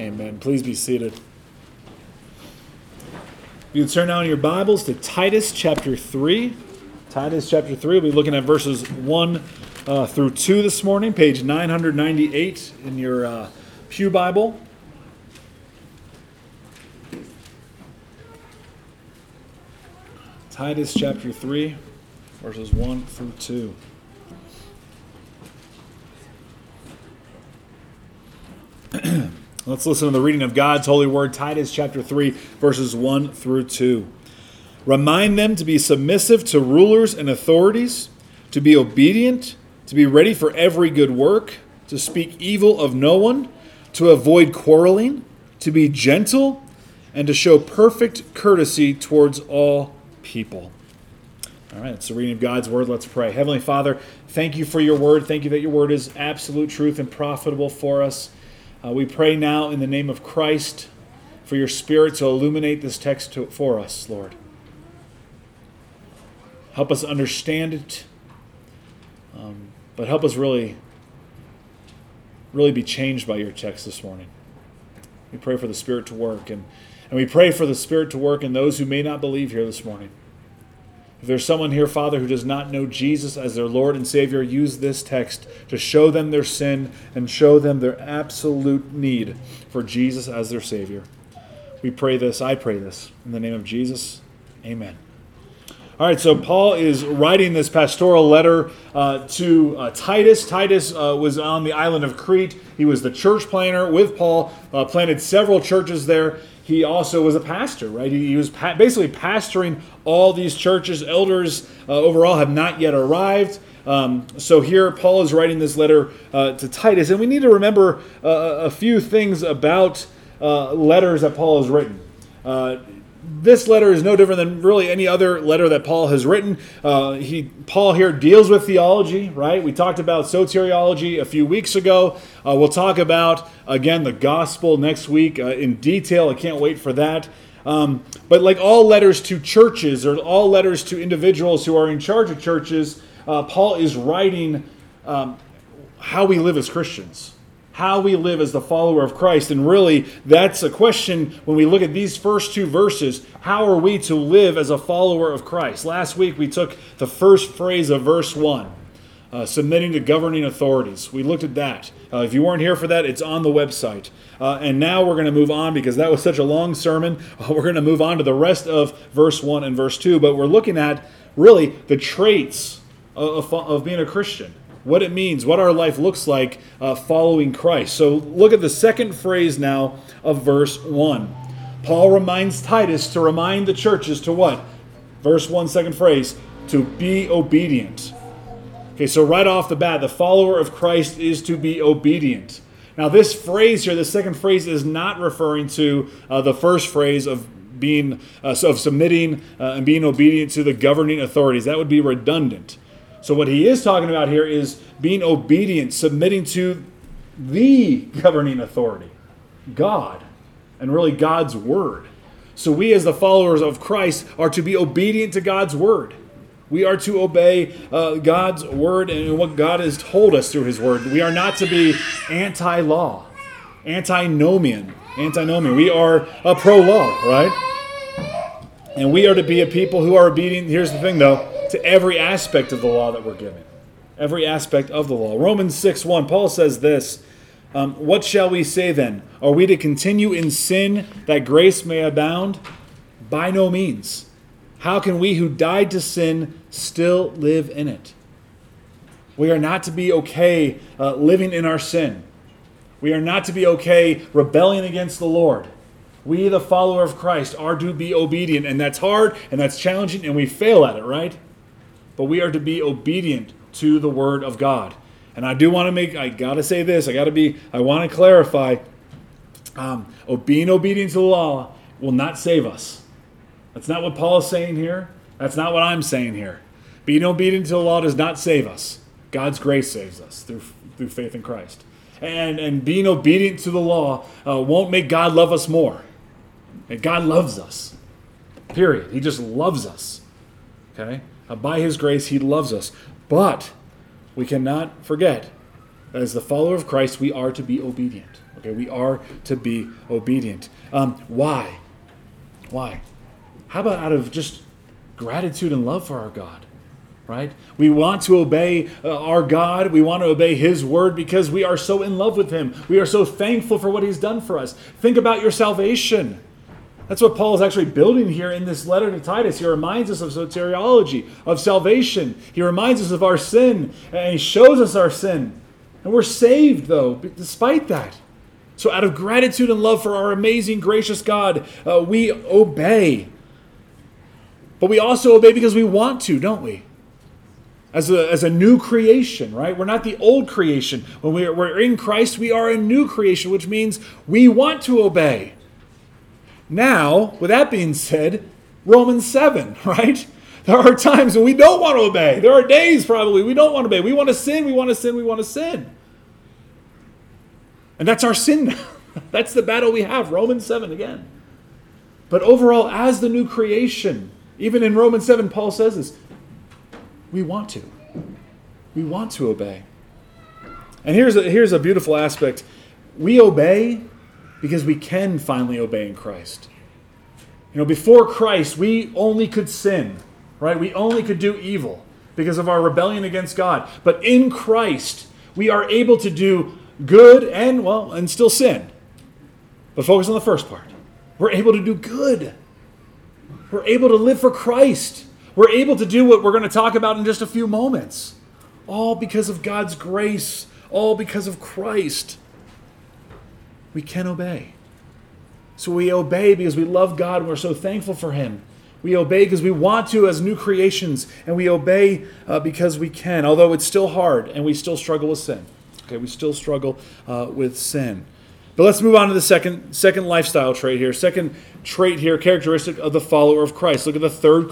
Amen. Please be seated. You can turn now in your Bibles to Titus chapter 3. Titus chapter 3, we'll be looking at verses 1 through 2 this morning, page 998 in your Pew Bible. Titus chapter 3, verses 1 through 2. Let's listen to the reading of God's holy word, Titus chapter 3, verses 1 through 2. Remind them to be submissive to rulers and authorities, to be obedient, to be ready for every good work, to speak evil of no one, to avoid quarreling, to be gentle, and to show perfect courtesy towards all people. All right, it's the reading of God's word. Let's pray. Heavenly Father, thank you for your word. Thank you that your word is absolute truth and profitable for us. We pray now in the name of Christ for your Spirit to illuminate this text for us, Lord. Help us understand it, but help us really be changed by your text this morning. We pray for the Spirit to work, and we pray for the Spirit to work in those who may not believe here this morning. If there's someone here, Father, who does not know Jesus as their Lord and Savior, use this text to show them their sin and show them their absolute need for Jesus as their Savior. We pray this, I pray this, in the name of Jesus. Amen. All right, so Paul is writing this pastoral letter to Titus. Titus was on the island of Crete. He was the church planter with Paul, planted several churches there. He also was a pastor, right? He was basically pastoring all these churches. Elders overall have not yet arrived. So here Paul is writing this letter to Titus. And we need to remember a few things about letters that Paul has written. This letter is no different than really any other letter that Paul has written. Paul here deals with theology, right? We talked about soteriology a few weeks ago. We'll talk about, again, the gospel next week in detail. I can't wait for that. But like all letters to churches or all letters to individuals who are in charge of churches, Paul is writing how we live as Christians. How we live as the follower of Christ. And really, that's a question when we look at these first two verses. How are we to live as a follower of Christ? Last week, we took the first phrase of verse 1, submitting to governing authorities. We looked at that. If you weren't here for that, it's on the website. And now we're going to move on because that was such a long sermon. We're going to move on to the rest of verse 1 and verse 2. But we're looking at, really, the traits of being a Christian. What it means, what our life looks like following Christ. So look at the second phrase now of verse 1. Paul reminds Titus to remind the churches to what? Verse 1, second phrase, to be obedient. Okay, so right off the bat, the follower of Christ is to be obedient. Now this phrase here, the second phrase, is not referring to the first phrase of being, of submitting and being obedient to the governing authorities. That would be redundant. So what he is talking about here is being obedient, submitting to the governing authority, God, and really God's word. So we as the followers of Christ are to be obedient to God's word. We are to obey God's word and what God has told us through his word. We are not to be anti-law, antinomian. We are pro-law, right? And we are to be a people who are obedient. Here's the thing, though. To every aspect of the law that we're given. Every aspect of the law. Romans 6:1, Paul says this, what shall we say then? Are we to continue in sin that grace may abound? By no means. How can we who died to sin still live in it? We are not to be okay living in our sin. We are not to be okay rebelling against the Lord. We, the follower of Christ, are to be obedient. And that's hard and that's challenging and we fail at it, right? But we are to be obedient to the word of God. And I got to say this, I want to clarify, being obedient to the law will not save us. That's not what Paul is saying here. That's not what I'm saying here. Being obedient to the law does not save us. God's grace saves us through faith in Christ. And being obedient to the law won't make God love us more. And God loves us. Period. He just loves us. Okay? By his grace, he loves us. But we cannot forget as the follower of Christ, we are to be obedient. Okay, we are to be obedient. Why? Why? How about out of just gratitude and love for our God? Right? We want to obey our God. We want to obey His word because we are so in love with Him. We are so thankful for what He's done for us. Think about your salvation. That's what Paul is actually building here in this letter to Titus. He reminds us of soteriology, of salvation. He reminds us of our sin, and he shows us our sin. And we're saved, though, despite that. So out of gratitude and love for our amazing, gracious God, we obey. But we also obey because we want to, don't we? As a new creation, right? We're not the old creation. When we're in Christ, we are a new creation, which means we want to obey. Now, with that being said, Romans 7, right? There are times when we don't want to obey. There are days probably we don't want to obey. We want to sin, we want to sin, we want to sin. And that's our sin. That's the battle we have. Romans 7 again. But overall, as the new creation, even in Romans 7, Paul says this, we want to. We want to obey. And here's a beautiful aspect. We obey because we can finally obey in Christ. You know, before Christ, we only could sin, right? We only could do evil because of our rebellion against God. But in Christ, we are able to do good and still sin. But focus on the first part. We're able to do good. We're able to live for Christ. We're able to do what we're going to talk about in just a few moments. All because of God's grace. All because of Christ. We can obey. So we obey because we love God and we're so thankful for Him. We obey because we want to as new creations. And we obey because we can. Although it's still hard and we still struggle with sin. Okay, we still struggle with sin. But let's move on to the second lifestyle trait here. Second trait here, characteristic of the follower of Christ. Look at the third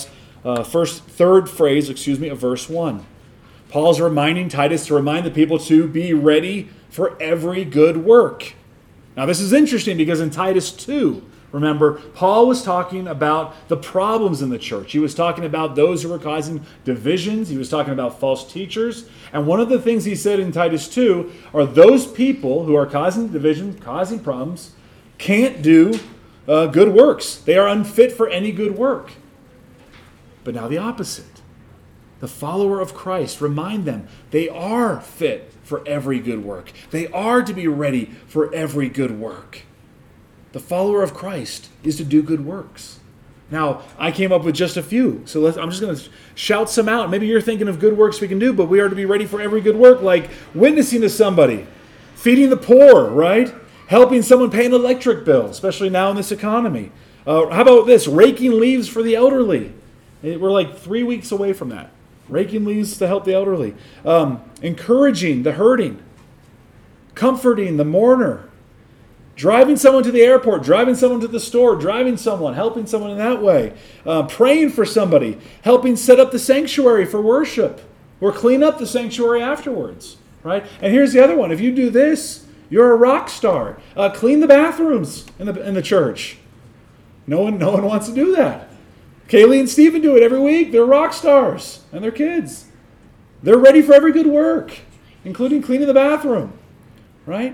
phrase of verse 1. Paul's reminding Titus to remind the people to be ready for every good work. Now this is interesting because in Titus 2, remember, Paul was talking about the problems in the church. He was talking about those who were causing divisions. He was talking about false teachers. And one of the things he said in Titus 2 are those people who are causing divisions, causing problems, can't do good works. They are unfit for any good work. But now the opposite. The follower of Christ, remind them they are fit for every good work. They are to be ready for every good work. The follower of Christ is to do good works. Now, I came up with just a few, so I'm just going to shout some out. Maybe you're thinking of good works we can do, but we are to be ready for every good work, like witnessing to somebody, feeding the poor, right? Helping someone pay an electric bill, especially now in this economy. How about this? Raking leaves for the elderly. We're like 3 weeks away from that. Raking leaves to help the elderly. Encouraging the hurting. Comforting the mourner. Driving someone to the airport, driving someone to the store, helping someone in that way. Praying for somebody, helping set up the sanctuary for worship, or clean up the sanctuary afterwards, right? And here's the other one. If you do this, you're a rock star. Clean the bathrooms in the church. No one wants to do that. Kaylee and Stephen do it every week. They're rock stars, and their kids. They're ready for every good work, including cleaning the bathroom, right?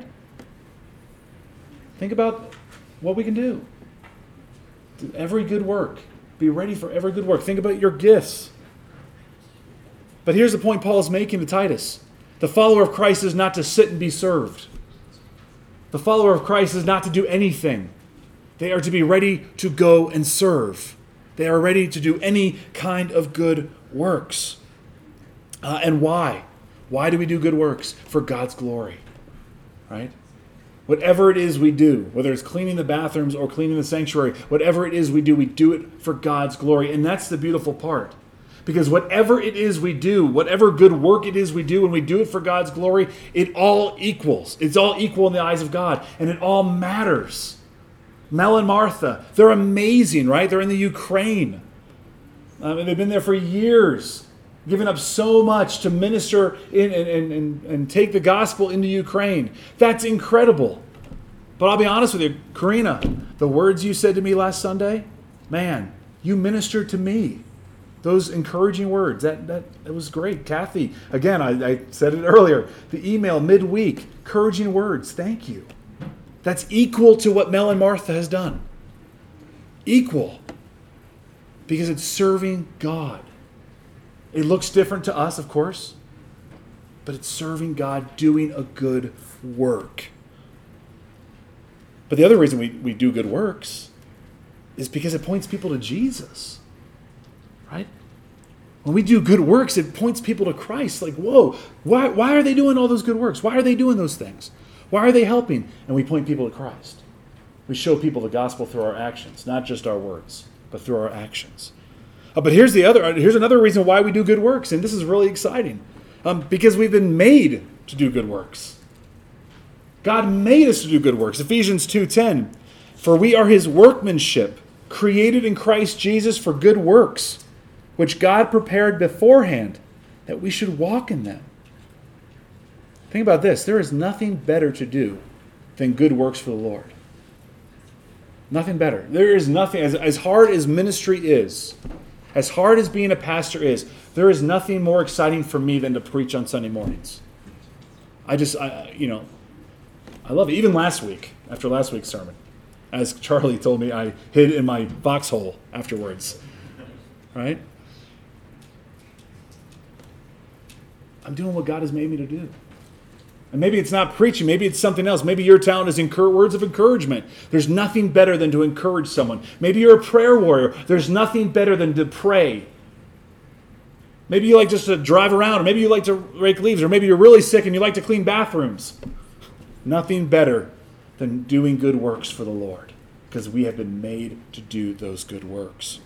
Think about what we can do. Do every good work. Be ready for every good work. Think about your gifts. But here's the point Paul is making to Titus. The follower of Christ is not to sit and be served. The follower of Christ is not to do anything. They are to be ready to go and serve. They are ready to do any kind of good works. And why? Why do we do good works? For God's glory. Right? Whatever it is we do, whether it's cleaning the bathrooms or cleaning the sanctuary, whatever it is we do it for God's glory. And that's the beautiful part. Because whatever it is we do, whatever good work it is we do, when we do it for God's glory, it all equals. It's all equal in the eyes of God. And it all matters. Mel and Martha, they're amazing, right? They're in the Ukraine. They've been there for years, giving up so much to minister and take the gospel into Ukraine. That's incredible. But I'll be honest with you, Karina, the words you said to me last Sunday, man, you ministered to me. Those encouraging words, that was great. Kathy, again, I said it earlier, the email midweek, encouraging words, thank you. That's equal to what Mel and Martha has done. Equal. Because it's serving God. It looks different to us, of course, but it's serving God, doing a good work. But the other reason we do good works is because it points people to Jesus. Right? When we do good works, it points people to Christ. Like, whoa, why are they doing all those good works? Why are they doing those things? Why are they helping? And we point people to Christ. We show people the gospel through our actions, not just our words, but through our actions. But here's another reason why we do good works, and this is really exciting. Because we've been made to do good works. God made us to do good works. Ephesians 2:10, for we are his workmanship, created in Christ Jesus for good works, which God prepared beforehand that we should walk in them. Think about this. There is nothing better to do than good works for the Lord. Nothing better. There is nothing, as hard as ministry is, as hard as being a pastor is, there is nothing more exciting for me than to preach on Sunday mornings. I love it. Even last week, after last week's sermon, as Charlie told me, I hid in my foxhole afterwards. Right? I'm doing what God has made me to do. And maybe it's not preaching. Maybe it's something else. Maybe your talent is words of encouragement. There's nothing better than to encourage someone. Maybe you're a prayer warrior. There's nothing better than to pray. Maybe you like just to drive around. Or maybe you like to rake leaves. Or maybe you're really sick and you like to clean bathrooms. Nothing better than doing good works for the Lord. Because we have been made to do those good works.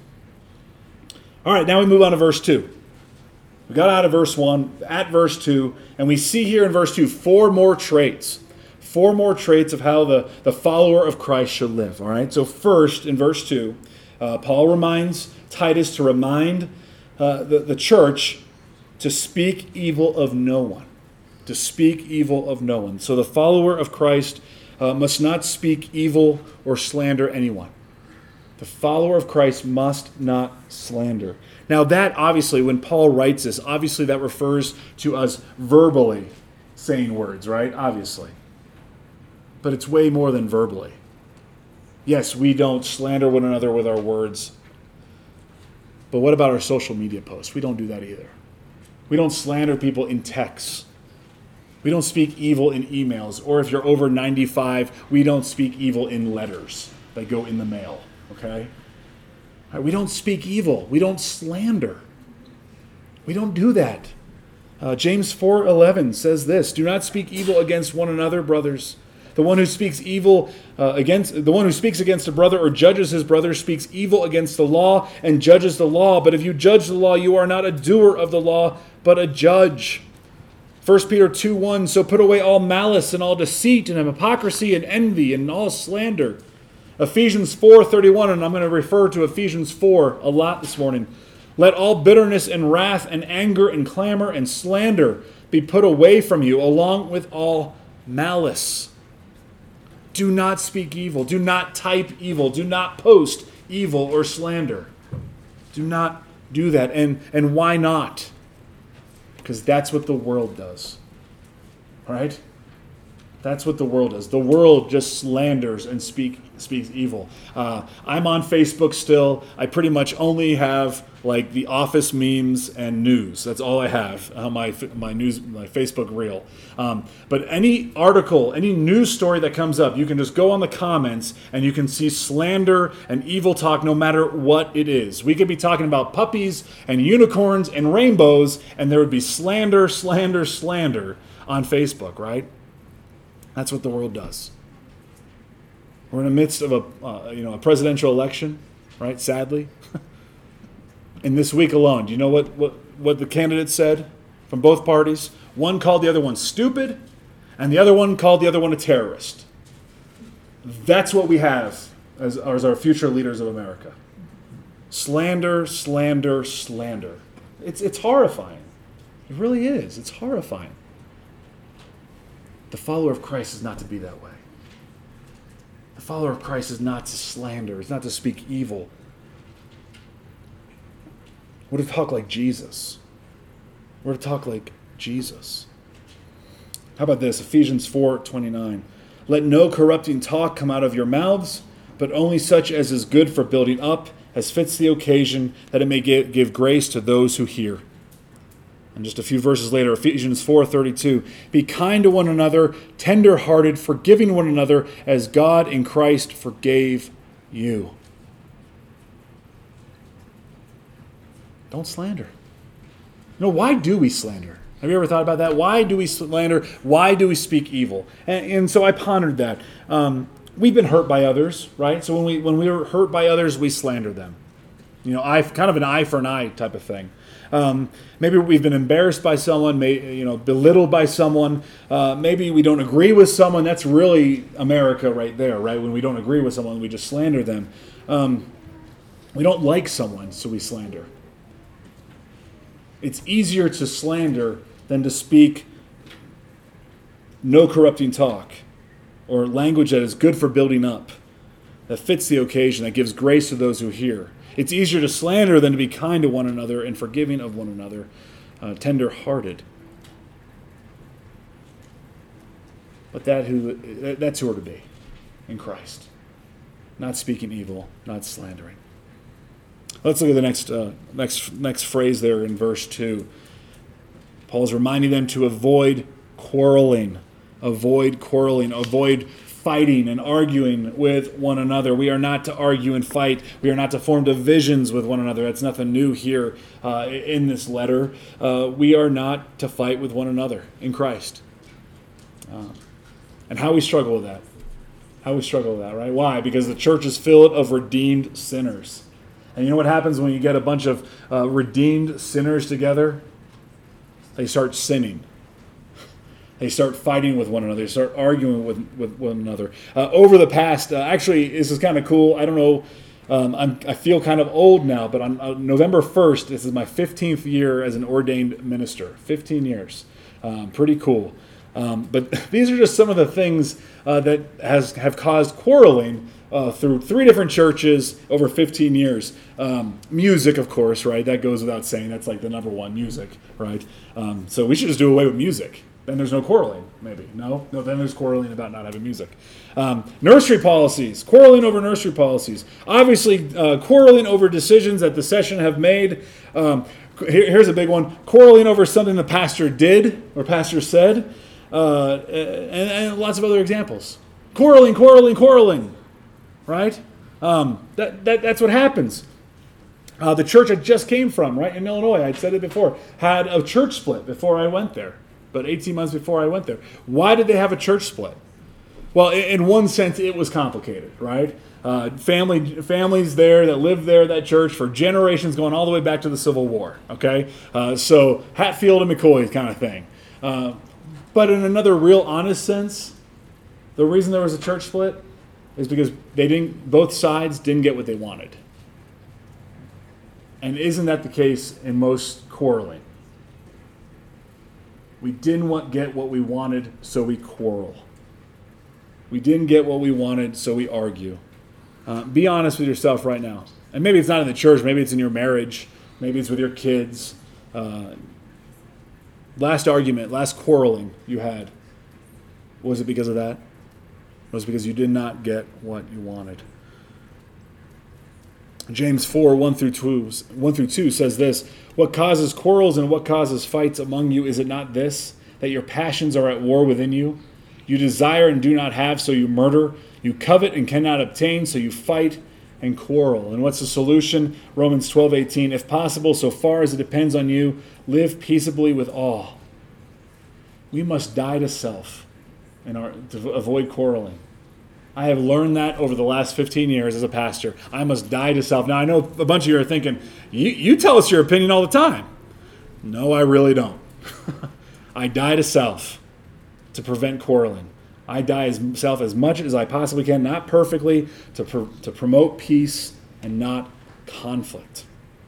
All right, now we move on to verse 2. We got out of verse 1, at verse 2, and we see here in verse 2 four more traits. Four more traits of how the follower of Christ should live. All right. So first, in verse 2, Paul reminds Titus to remind the church to speak evil of no one. To speak evil of no one. So the follower of Christ must not speak evil or slander anyone. The follower of Christ must not slander. Now that obviously, when Paul writes this, obviously that refers to us verbally saying words, right? Obviously. But it's way more than verbally. Yes, we don't slander one another with our words. But what about our social media posts? We don't do that either. We don't slander people in texts. We don't speak evil in emails. Or if you're over 95, we don't speak evil in letters that go in the mail. Okay? We don't speak evil. We don't slander. We don't do that. James 4:11 says this: do not speak evil against one another, brothers. The one who speaks against a brother or judges his brother speaks evil against the law and judges the law. But if you judge the law, you are not a doer of the law, but a judge. 1 Peter 2:1, so put away all malice and all deceit and hypocrisy and envy and all slander. Ephesians 4:31, and I'm going to refer to Ephesians 4 a lot this morning. Let all bitterness and wrath and anger and clamor and slander be put away from you, along with all malice. Do not speak evil. Do not type evil. Do not post evil or slander. Do not do that. And why not? Because that's what the world does. All right? That's what the world does. The world just slanders and speaks evil. I'm on Facebook still. I pretty much only have like the office memes and news. That's all I have on my Facebook reel. But any article, any news story that comes up, you can just go on the comments and you can see slander and evil talk no matter what it is. We could be talking about puppies and unicorns and rainbows, and there would be slander on Facebook, right? That's what the world does. We're in the midst of a presidential election, right? Sadly. And this week alone, do you know what the candidates said from both parties? One called the other one stupid, and the other one called the other one a terrorist. That's what we have as our future leaders of America. Slander, slander, slander. It's horrifying. It really is. It's horrifying. The follower of Christ is not to be that way. The follower of Christ is not to slander. It's not to speak evil. We're to talk like Jesus. We're to talk like Jesus. How about this? Ephesians 4:29. Let no corrupting talk come out of your mouths, but only such as is good for building up, as fits the occasion, that it may give grace to those who hear. And just a few verses later, Ephesians 4:32. Be kind to one another, tender-hearted, forgiving one another, as God in Christ forgave you. Don't slander. Why do we slander? Have you ever thought about that? Why do we slander? Why do we speak evil? And so I pondered that. We've been hurt by others, right? So when we were hurt by others, we slander them. Kind of an eye for an eye type of thing. Maybe we've been embarrassed by someone, belittled by someone. Maybe we don't agree with someone. That's really America right there, right? When we don't agree with someone, we just slander them. We don't like someone, so we slander. It's easier to slander than to speak no corrupting talk, or language that is good for building up, that fits the occasion, that gives grace to those who hear. It's easier to slander than to be kind to one another and forgiving of one another, tender-hearted. But that's who we're to be in Christ. Not speaking evil, not slandering. Let's look at the next phrase there in verse 2. Paul's reminding them to avoid quarreling. Avoid quarreling. Avoid fighting and arguing with one another. We are not to argue and fight. We are not to form divisions with one another. That's nothing new here in this letter. We are not to fight with one another in Christ. And how we struggle with that. Right? Why? Because the church is filled of redeemed sinners. And you know what happens when you get a bunch of redeemed sinners together? They start sinning. They start fighting with one another. They start arguing with one another. Over the past, actually, this is kind of cool. I don't know. I feel kind of old now, but on November 1st, this is my 15th year as an ordained minister. 15 years. Pretty cool. But these are just some of the things that have caused quarreling through 3 different churches over 15 years. Music, of course, right? That goes without saying. That's like the number one, music, right? So we should just do away with music. Then there's no quarreling, maybe. No, then there's quarreling about not having music. Nursery policies, quarreling over nursery policies. Obviously, quarreling over decisions that the session have made. Here's a big one. Quarreling over something the pastor did or pastor said. And lots of other examples. Quarreling. Right? That's what happens. The church I just came from, right, in Illinois, I'd said it before, had a church split before I went there. But 18 months before I went there. Why did they have a church split? Well, in one sense, it was complicated, right? Families there that lived there, that church, for generations going all the way back to the Civil War, okay? So Hatfield and McCoy kind of thing. But in another real honest sense, the reason there was a church split is because both sides didn't get what they wanted. And isn't that the case in most quarreling? We didn't get what we wanted, so we quarrel. We didn't get what we wanted, so we argue. Be honest with yourself right now. And maybe it's not in the church, maybe it's in your marriage, maybe it's with your kids. Last argument, last quarreling you had, was it because of that? Was it because you did not get what you wanted? James 4, 1 through 2 says this: What causes quarrels and what causes fights among you? Is it not this, that your passions are at war within you? You desire and do not have, so you murder. You covet and cannot obtain, so you fight and quarrel. And what's the solution? Romans 12:18. If possible, so far as it depends on you, live peaceably with all. We must die to self to avoid quarreling. I have learned that over the last 15 years as a pastor. I must die to self. Now, I know a bunch of you are thinking, you tell us your opinion all the time. No, I really don't. I die to self to prevent quarreling. I die to self as much as I possibly can, not perfectly, to promote peace and not conflict.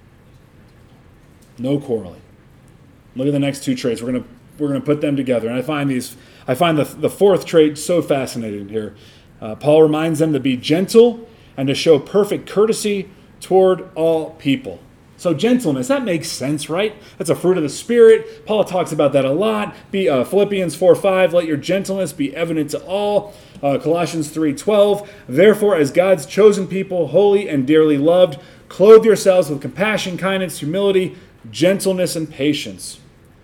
No quarreling. Look at the next 2 traits. We're going to put them together. And I find the 4th trait so fascinating here. Paul reminds them to be gentle and to show perfect courtesy toward all people. So gentleness, that makes sense, right? That's a fruit of the Spirit. Paul talks about that a lot. Philippians 4:5, let your gentleness be evident to all. Colossians 3:12, therefore as God's chosen people, holy and dearly loved, clothe yourselves with compassion, kindness, humility, gentleness, and patience.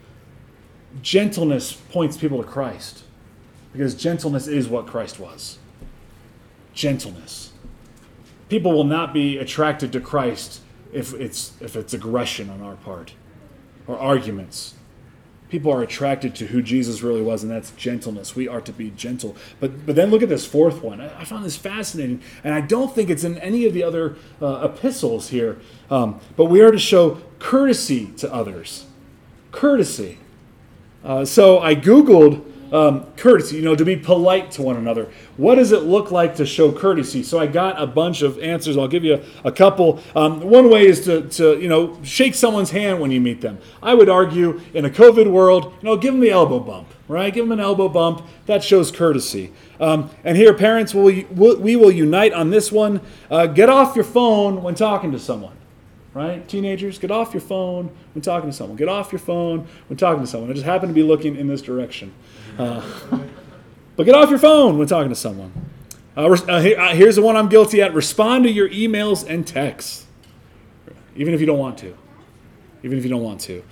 Gentleness points people to Christ because gentleness is what Christ was. Gentleness. People will not be attracted to Christ if it's aggression on our part or arguments. People are attracted to who Jesus really was, and that's gentleness. We are to be gentle. But then look at this fourth one. I found this fascinating, and I don't think it's in any of the other epistles here. But we are to show courtesy to others. Courtesy. So I Googled courtesy, to be polite to one another. What does it look like to show courtesy? So I got a bunch of answers. I'll give you a couple. One way is to shake someone's hand when you meet them. I would argue in a COVID world, give them the elbow bump, right? Give them an elbow bump. That shows courtesy. And here, parents, we will unite on this one. Get off your phone when talking to someone. Right? Teenagers, get off your phone when talking to someone. Get off your phone when talking to someone. I just happen to be looking in this direction. But get off your phone when talking to someone. Here's the one I'm guilty at. Respond to your emails and texts. Even if you don't want to. Even if you don't want to.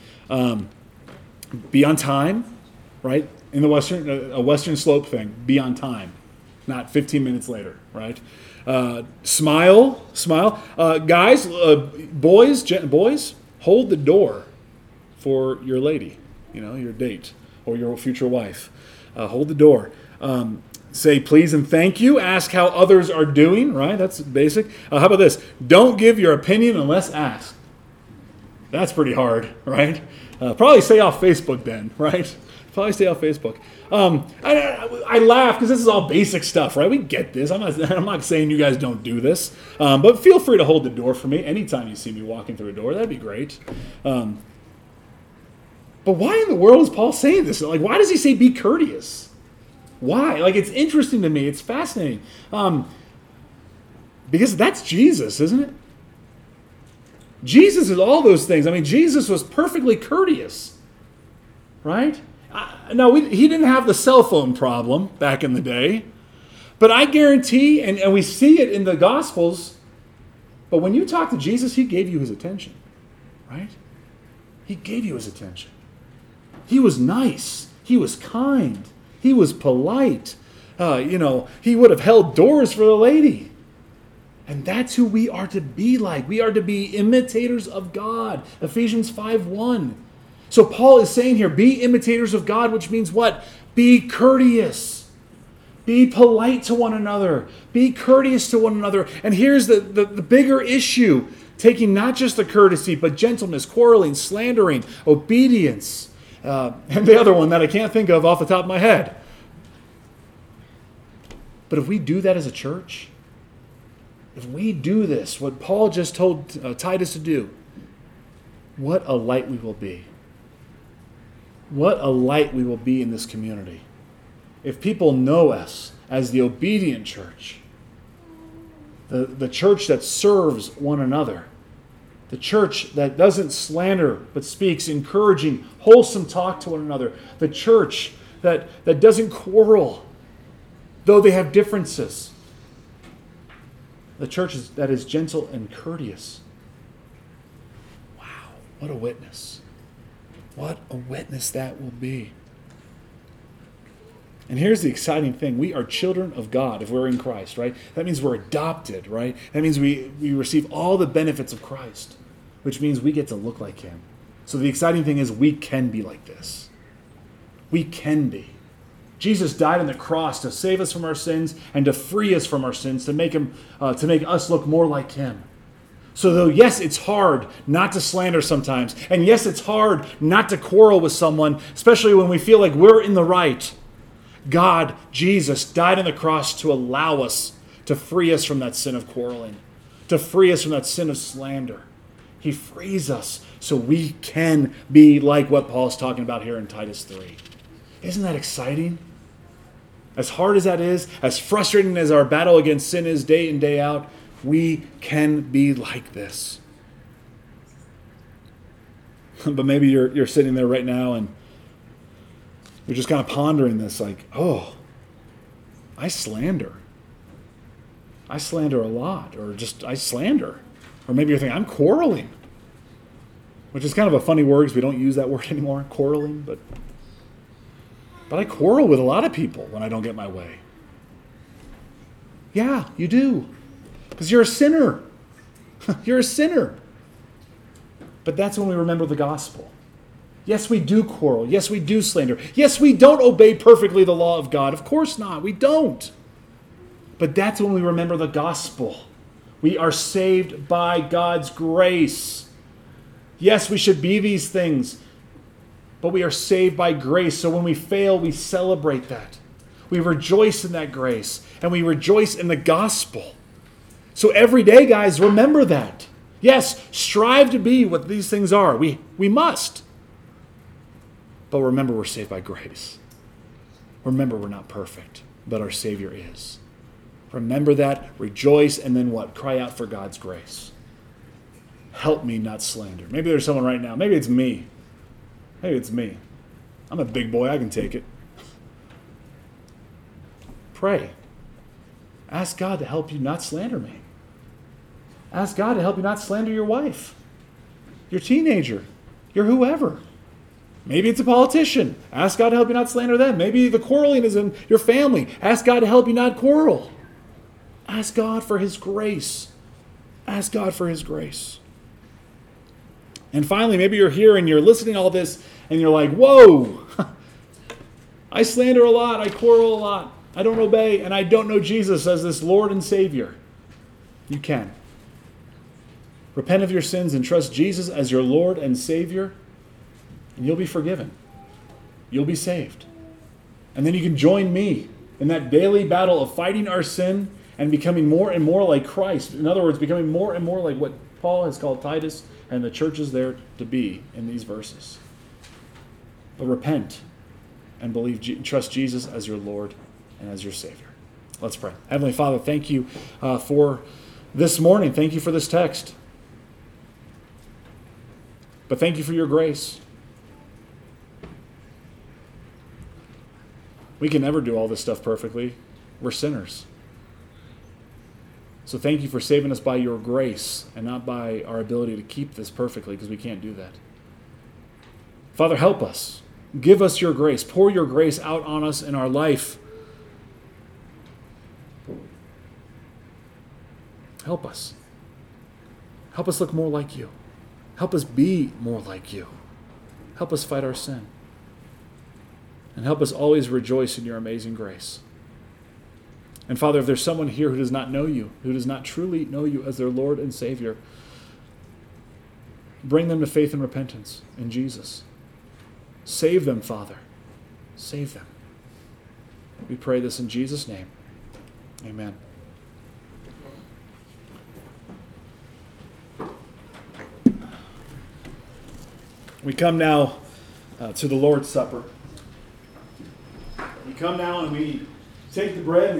Be on time, right? In the Western Slope thing, be on time. Not 15 minutes later, right? Smile. Guys, boys, hold the door for your lady, your date or your future wife. Hold the door. Say please and thank you. Ask how others are doing, right? That's basic. How about this? Don't give your opinion unless asked. That's pretty hard, right? Probably stay off Facebook then, right? Probably stay off Facebook. I laugh because this is all basic stuff, right? We get this. I'm not saying you guys don't do this, but feel free to hold the door for me anytime you see me walking through a door. That'd be great. But why in the world is Paul saying this? Why does he say be courteous? Why? It's interesting to me. It's fascinating. Because that's Jesus, isn't it? Jesus is all those things. Jesus was perfectly courteous, right? Now, he didn't have the cell phone problem back in the day, but I guarantee, and we see it in the Gospels, but when you talk to Jesus, he gave you his attention, right? He gave you his attention. He was nice. He was kind. He was polite. He would have held doors for the lady. And that's who we are to be like. We are to be imitators of God. Ephesians 5:1. So Paul is saying here, be imitators of God, which means what? Be courteous. Be polite to one another. Be courteous to one another. And here's the bigger issue, taking not just the courtesy, but gentleness, quarreling, slandering, obedience. And the other one that I can't think of off the top of my head. But if we do that as a church, if we do this, what Paul just told Titus to do, what a light we will be. What a light we will be in this community. If people know us as the obedient church, the church that serves one another, the church that doesn't slander but speaks encouraging, wholesome talk to one another, the church that doesn't quarrel, though they have differences, the church that is gentle and courteous. Wow, what a witness. What a witness that will be. And here's the exciting thing. We are children of God if we're in Christ, right? That means we're adopted, right? That means we receive all the benefits of Christ, which means we get to look like him. So the exciting thing is we can be like this. We can be. Jesus died on the cross to save us from our sins and to free us from our sins, to make us look more like him. So though, yes, it's hard not to slander sometimes, and yes, it's hard not to quarrel with someone, especially when we feel like we're in the right, God, Jesus, died on the cross to allow us, to free us from that sin of quarreling, to free us from that sin of slander. He frees us so we can be like what Paul's talking about here in Titus 3. Isn't that exciting? As hard as that is, as frustrating as our battle against sin is day in, day out, we can be like this. But maybe you're sitting there right now and you're just kind of pondering this like, oh, I slander. I slander a lot, or just I slander. Or maybe you're thinking, I'm quarreling. Which is kind of a funny word because we don't use that word anymore, quarreling. But I quarrel with a lot of people when I don't get my way. Yeah, you do. Because you're a sinner. You're a sinner. But that's when we remember the gospel. Yes, we do quarrel. Yes, we do slander. Yes, we don't obey perfectly the law of God. Of course not. We don't. But that's when we remember the gospel. We are saved by God's grace. Yes, we should be these things, but we are saved by grace. So when we fail, we celebrate that. We rejoice in that grace, and we rejoice in the gospel. So every day, guys, remember that. Yes, strive to be what these things are. We must. But remember, we're saved by grace. Remember, we're not perfect, but our Savior is. Remember that, rejoice, and then what? Cry out for God's grace. Help me not slander. Maybe there's someone right now. Maybe it's me. Maybe it's me. I'm a big boy. I can take it. Pray. Ask God to help you not slander me. Ask God to help you not slander your wife, your teenager, your whoever. Maybe it's a politician. Ask God to help you not slander them. Maybe the quarreling is in your family. Ask God to help you not quarrel. Ask God for His grace. Ask God for His grace. And finally, maybe you're here and you're listening to all this and you're like, whoa, I slander a lot, I quarrel a lot, I don't obey, and I don't know Jesus as this Lord and Savior. You can. Repent of your sins and trust Jesus as your Lord and Savior, and you'll be forgiven. You'll be saved. And then you can join me in that daily battle of fighting our sin and becoming more and more like Christ. In other words, becoming more and more like what Paul has called Titus and the churches there to be in these verses. But repent and trust Jesus as your Lord and as your Savior. Let's pray. Heavenly Father, thank you for this morning. Thank you for this text. But thank you for your grace. We can never do all this stuff perfectly. We're sinners. So thank you for saving us by your grace and not by our ability to keep this perfectly, because we can't do that. Father, help us. Give us your grace. Pour your grace out on us in our life. Help us. Help us look more like you. Help us be more like you. Help us fight our sin. And help us always rejoice in your amazing grace. And Father, if there's someone here who does not know you, who does not truly know you as their Lord and Savior, bring them to faith and repentance in Jesus. Save them, Father. Save them. We pray this in Jesus' name. Amen. We come now to the Lord's Supper. We come now and we take the bread.